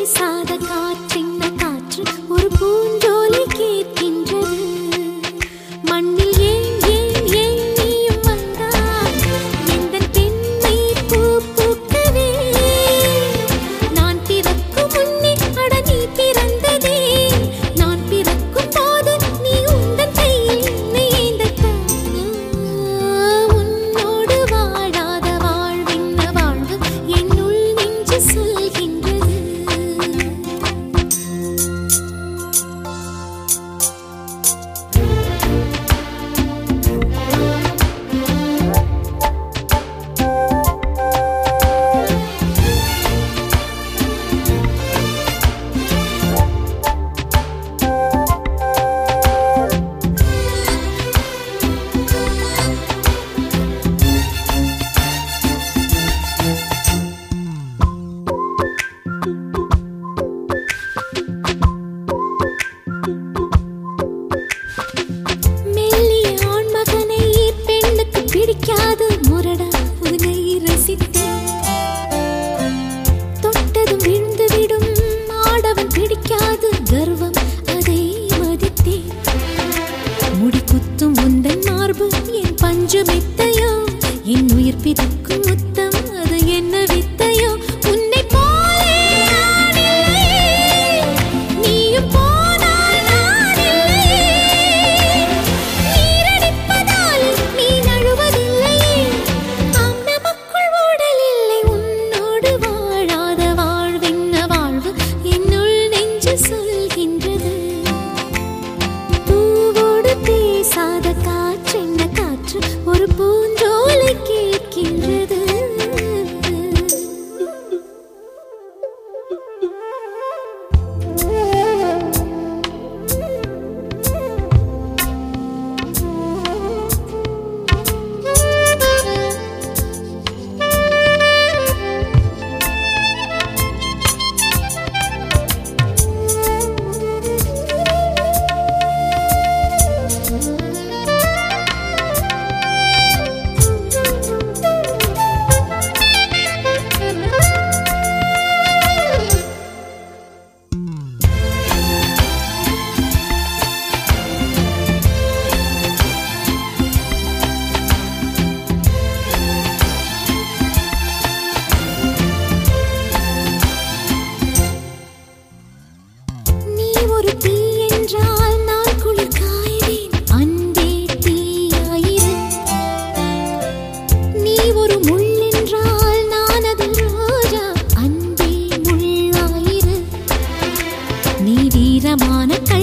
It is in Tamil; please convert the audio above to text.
பேசாத காற்றின்ன காற்று ஒரு பூஞ்சோலை கேட்கின்றது. மண்ணில் ஏன் ஏன் ஏன் நீயும் வந்தாய் எந்தன் பெண்ணை பூ பூக்கவே. நான் பிறக்கும் முன்னே அட நீ பிறந்ததே. நான் பிறக்கும் போது நீ உந்தன் கையில் என்னை ஏந்தத்தானா. உன்னோடு வாழாத வாழ்வென்ன வாழ்வு என்னுள் நெஞ்சு சொல்கின்றது. மெல்லிய ஆண்மகனை பெண்ணுக்கு பிடிக்காது முரடா உன்னை ரசித்தேன். தொட்டதும் விழுந்து விடும் ஆடவன் பிடிக்காது கர்வம் அதை மதித்தேன். முடி குத்தும் உந்தன் மார்பு என் பஞ்சு மெத்தையோ. என் உயிர் பிரிக்கும் முத்தம் அது என்ன வித்தையோ. உன்னை போலே நான் இல்லை. நீயும் போனால் நான் இல்லை. நீரடிப்பதால் நீ நழுவதில்லையே. ஆம் நமக்குள் ஊடல் இல்லை. உன்னோடு வாழாத வாழ்வென்ன வாழ்வு என்னுள் நெஞ்சு சொல்கின்றது. பூவோடு பேசாத காற்றென்ன காற்று ஒரு பூஞ்சோலை கேட்கின்றது. நீ ஒரு தீ என்றால் நான் குளிர் காய்வேன். அன்பே தீயாயிரு. நீ ஒரு முள் என்றால் நான் அதில் ரோஜா. அன்பே முள்ளாயிரு. நீ வீரமான